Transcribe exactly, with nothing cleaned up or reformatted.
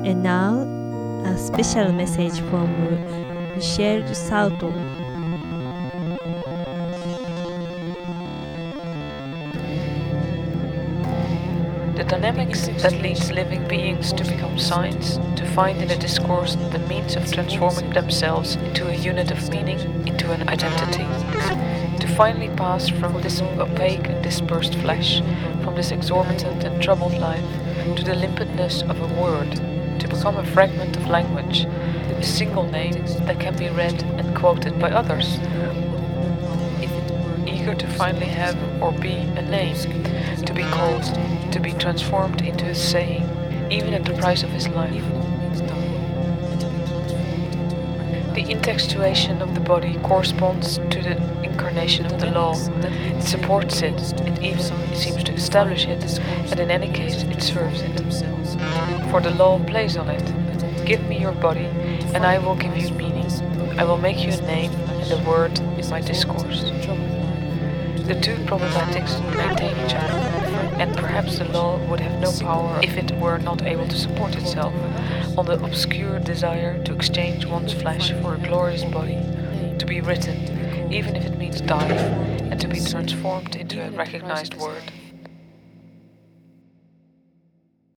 And now, a special message from Michel Sardou. The dynamics that leads living beings to become signs, to find in a discourse the means of transforming themselves into a unit of meaning, into an identity, to finally pass from this opaque and dispersed flesh, from this exorbitant and troubled life, to the limpidness of a word, to become a fragment of language, a single name that can be read and quoted by others, eager to finally have or be a name, to be called, to be transformed into a saying, even at the price of his life. The intextuation of the body corresponds to the incarnation of the law. It supports it, it even seems to establish it, and in any case it serves it. For the law plays on it. Give me your body, and I will give you meaning. I will make you a name and a word in my discourse. The two problematics maintain each other, and perhaps the law would have no power if it were not able to support itself on the obscure desire to exchange one's flesh for a glorious body, to be written, even if it means dying, and to be transformed into a recognized word.